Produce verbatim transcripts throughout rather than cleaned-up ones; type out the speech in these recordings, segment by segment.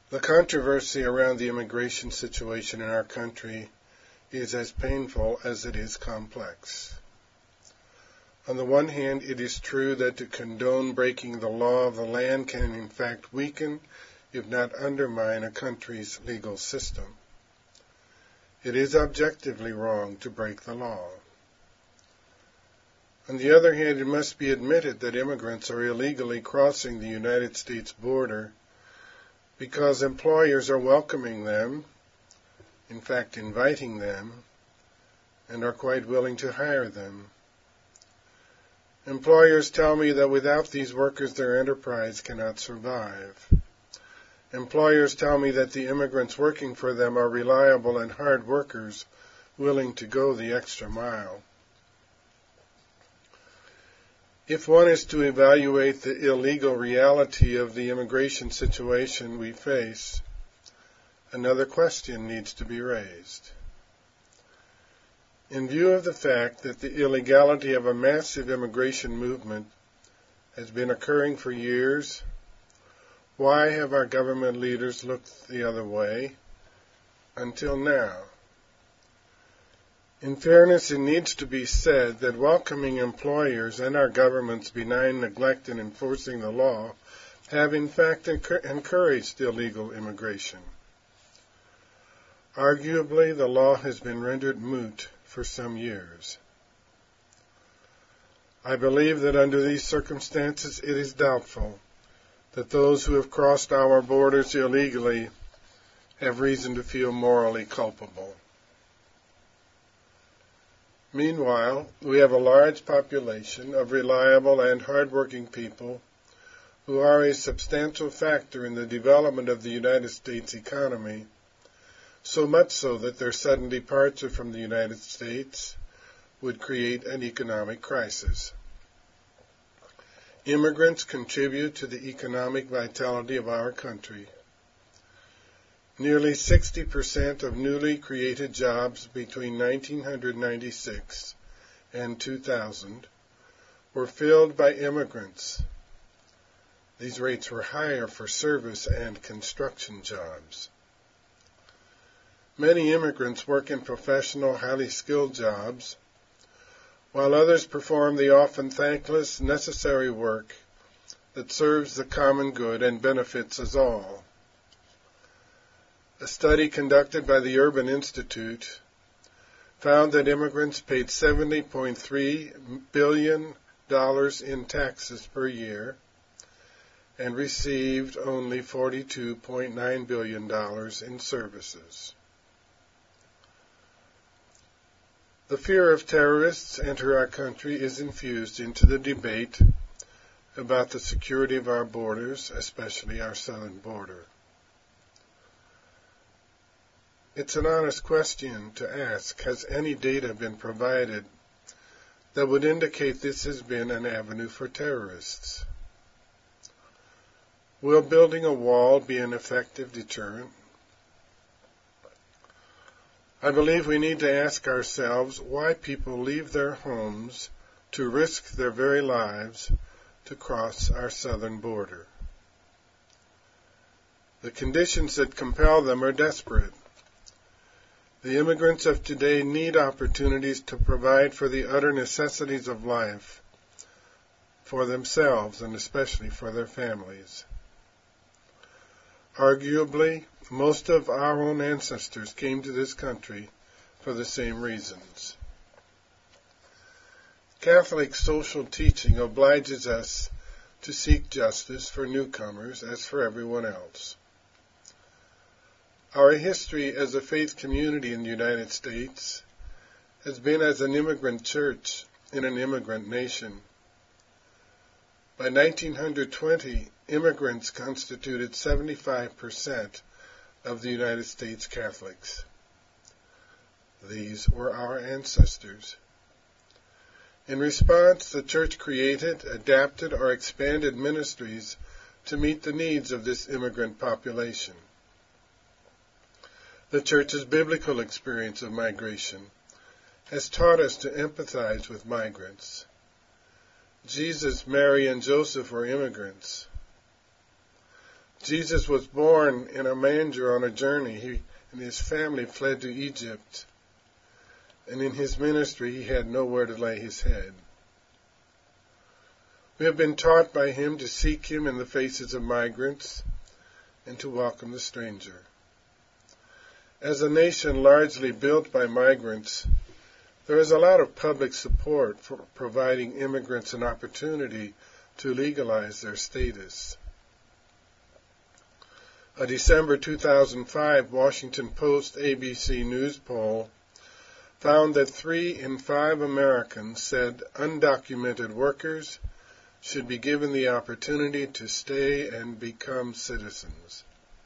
The controversy around the immigration situation in our country is as painful as it is complex. On the one hand, it is true that to condone breaking the law of the land can in fact weaken, if not undermine, a country's legal system. It is objectively wrong to break the law. On the other hand, it must be admitted that immigrants are illegally crossing the United States border because employers are welcoming them, in fact inviting them, and are quite willing to hire them. Employers tell me that without these workers their enterprise cannot survive. Employers tell me that the immigrants working for them are reliable and hard workers willing to go the extra mile. If one is to evaluate the illegal reality of the immigration situation we face, another question needs to be raised. In view of the fact that the illegality of a massive immigration movement has been occurring for years, why have our government leaders looked the other way until now? In fairness, it needs to be said that welcoming employers and our government's benign neglect in enforcing the law have in fact encouraged illegal immigration. Arguably, the law has been rendered moot for some years. I believe that under these circumstances it is doubtful that those who have crossed our borders illegally have reason to feel morally culpable. Meanwhile, we have a large population of reliable and hard-working people who are a substantial factor in the development of the United States economy, so much so that their sudden departure from the United States would create an economic crisis. Immigrants contribute to the economic vitality of our country. Nearly sixty percent of newly created jobs between nineteen ninety-six and two thousand were filled by immigrants. These rates were higher for service and construction jobs. Many immigrants work in professional, highly skilled jobs, while others perform the often thankless, necessary work that serves the common good and benefits us all. A study conducted by the Urban Institute found that immigrants paid seventy point three billion dollars in taxes per year and received only forty-two point nine billion dollars in services. The fear of terrorists enter our country is infused into the debate about the security of our borders, especially our southern border. It's an honest question to ask, has any data been provided that would indicate this has been an avenue for terrorists? Will building a wall be an effective deterrent? I believe we need to ask ourselves why people leave their homes to risk their very lives to cross our southern border. The conditions that compel them are desperate. The immigrants of today need opportunities to provide for the utter necessities of life, for themselves and especially for their families. Arguably, most of our own ancestors came to this country for the same reasons. Catholic social teaching obliges us to seek justice for newcomers as for everyone else. Our history as a faith community in the United States has been as an immigrant church in an immigrant nation. By nineteen twenty, immigrants constituted seventy-five percent of the United States Catholics. These were our ancestors. In response, the Church created, adapted, or expanded ministries to meet the needs of this immigrant population. The Church's biblical experience of migration has taught us to empathize with migrants. Jesus, Mary, and Joseph were immigrants. Jesus was born in a manger on a journey. He and his family fled to Egypt. And in his ministry, he had nowhere to lay his head. We have been taught by him to seek him in the faces of migrants and to welcome the stranger. As a nation largely built by migrants, there is a lot of public support for providing immigrants an opportunity to legalize their status. A December two thousand five Washington Post A B C News poll found that three in five Americans said undocumented workers should be given the opportunity to stay and become citizens.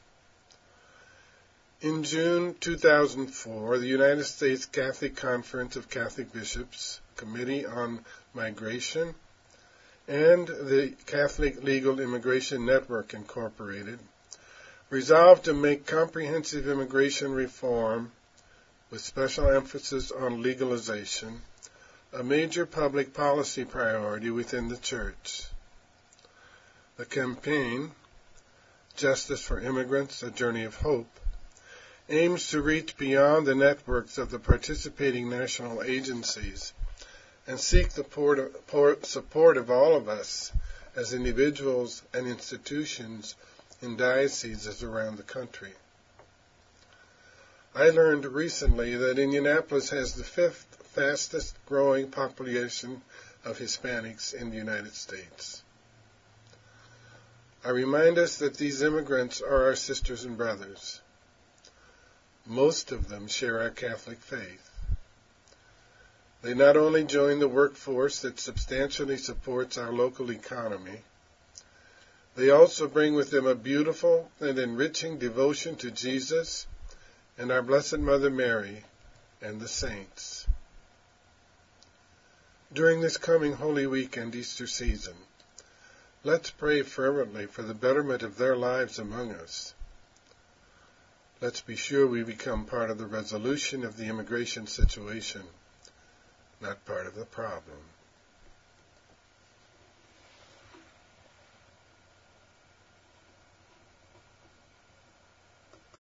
In June two thousand four, the United States Catholic Conference of Catholic Bishops, Committee on Migration, and the Catholic Legal Immigration Network, Incorporated, resolved to make comprehensive immigration reform, with special emphasis on legalization, a major public policy priority within the Church. The campaign, Justice for Immigrants, A Journey of Hope, aims to reach beyond the networks of the participating national agencies and seek the support of all of us as individuals and institutions in dioceses around the country. I learned recently that Indianapolis has the fifth fastest growing population of Hispanics in the United States. I remind us that these immigrants are our sisters and brothers. Most of them share our Catholic faith. They not only join the workforce that substantially supports our local economy, they also bring with them a beautiful and enriching devotion to Jesus and our Blessed Mother Mary and the saints. During this coming Holy Week and Easter season, let's pray fervently for the betterment of their lives among us. Let's be sure we become part of the resolution of the immigration situation, not part of the problem.